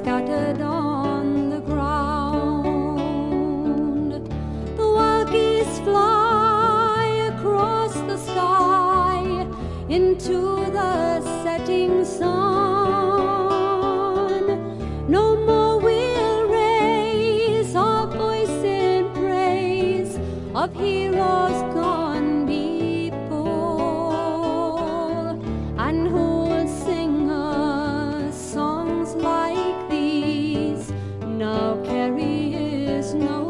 scattered on the ground. The wild geese fly across the sky into the setting sun. No more we'll raise our voice in praise of heroes gone before, and who'll sing us songs like these now Carrie is no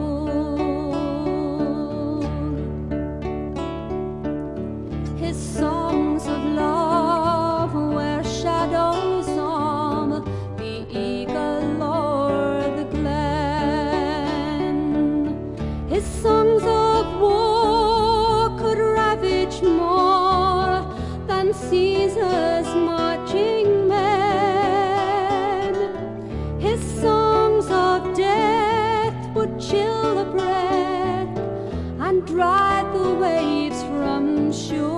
more. His songs of love were shadows of the eagle or the glen. His songs of war could ravage more than Caesar's marching men. His songs of death would chill the breath and drive the waves from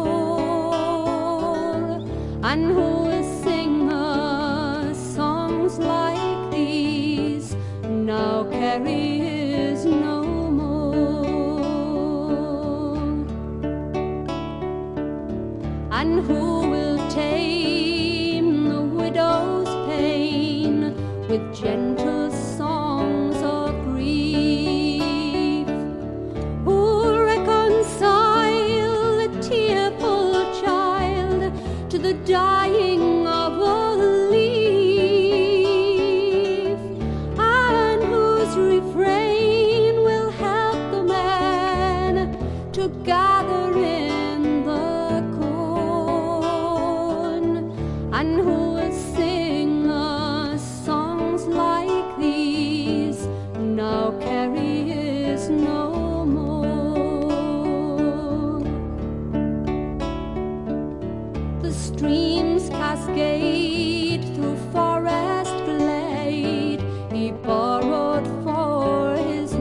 shore. And who will sing us songs like these now Carrie is no more? And who will tame the widow's pain with gentle songs of grief? Who'll reconcile the tearful child to the dying of a leaf? And whose refrain will help the man to gather in the corn? And who will sing us songs like these now Carrie is no more? The streams cascade through forest glade, he borrowed for his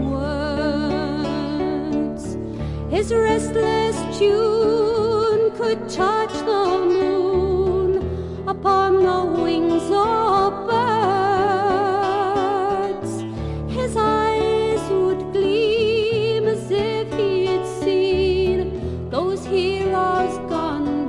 words. His restless tune could touch the moon upon the wings of birds. His eyes would gleam as if he'd seen those heroes gone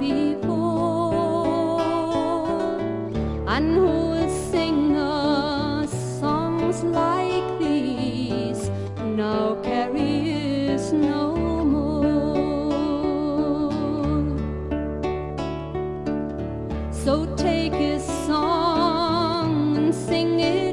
before. And who will sing us songs like these now Carrie is no more? So take his song and sing it